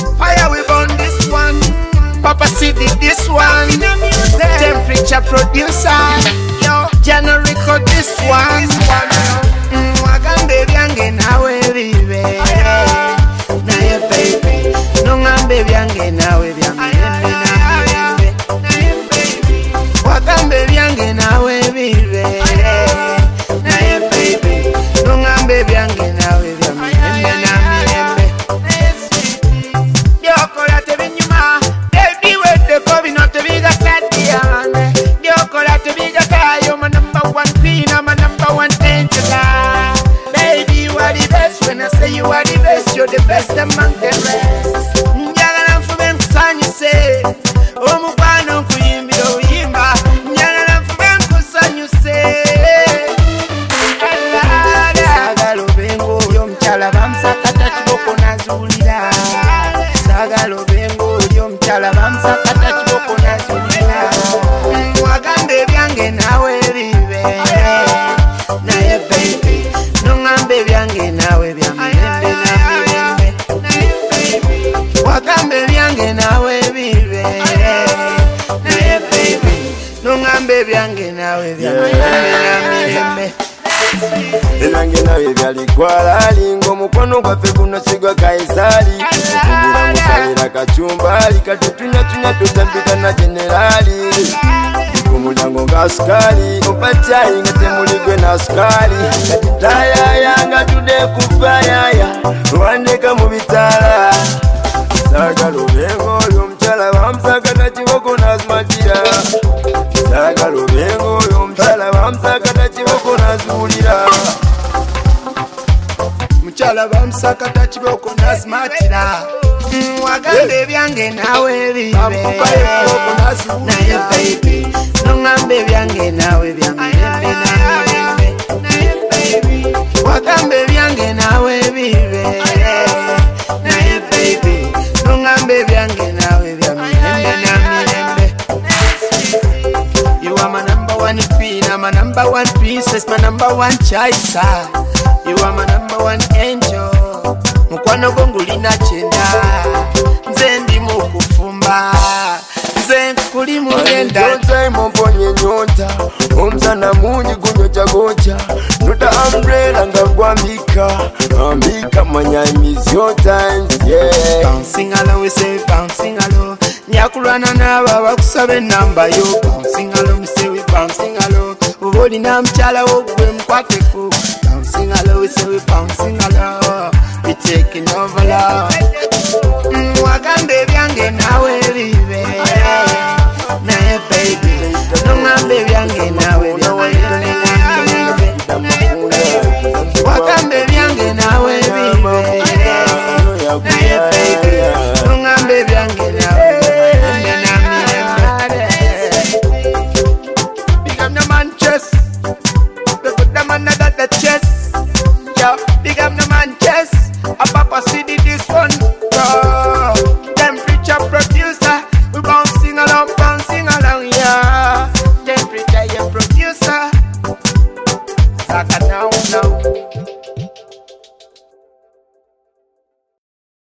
Fire we burn this one. Papa CD this one. Temperature producer. Yo, Jano record this one. Wagambe byange nawe bibe. Naye baby, nongambe byange nawe byange. Wagambe byange nawe bibe. Naye baby, nongambe byange nawe byange. Byokola tebinyuma, baby wede kobi no tebiga satiane. Byokola tebiga kayo, my number one queen, I'm my number one angela. Baby, you are the best. When I say you are the best, you're the best among the rest. Njagala nfube nkusanyuse, omukwano nkuyimbira oyimba. Njagala nfube nkusanyuse. Sagala obengo oli omukyala bamusakata kiboko nazulira. Sagala obengo oli omukyala bamusakata kiboko nazulira. Wagambe byange nawe bibe. Naye baby, nongambe byange nawe byange. Wagambe byange nawe bibe. Naye baby, nongambe byange nawe byange. Elange nawe byalikwala lingo omukono gwaffe guno sigwa Kaisali. Okugira musalira kacumbali katutunya tutambika na generali. Ku mulyango nga sukali ompa chayi nga temuligwe na sukali. Kati tayaya nga tudde ku fayaya wandeka mu bitala. Sagala obengo oyo omukyala bamusakata kiboko nazimatira. Sagala obengo oyo omukyala bamusakata kiboko nazuulira. Mukyala bamusakata kiboko nazimatira. Wagambe byange nawe bibe. Naye baby, nongambe byange nawe byange. Wagambe byange nawe bibe. Naye baby, nongambe byange nawe byange. You are my number one queen, I'm my number one princess, my number one chaser. You are my number one angel. Mukwano gongu lina chenda. Nze ndi mukufumba. Nze kuli mugenda. Nyonta imomponye nyonta. Omzana mungi gunyocha gocha. Nuta umbrella nga gwambika. Ambika manya miss your times, yeah. Bouncing along, we say bouncing along. Nyakulwana naba bakusabe namba yo. Bouncing along, we say we bouncing along. Ubodi na mchala wogwe mkwateko. Bouncing along, we say we bouncing along. We taking over love. Wagambe byange nawe bibe. Naye baby, nongambe byange nawe byange.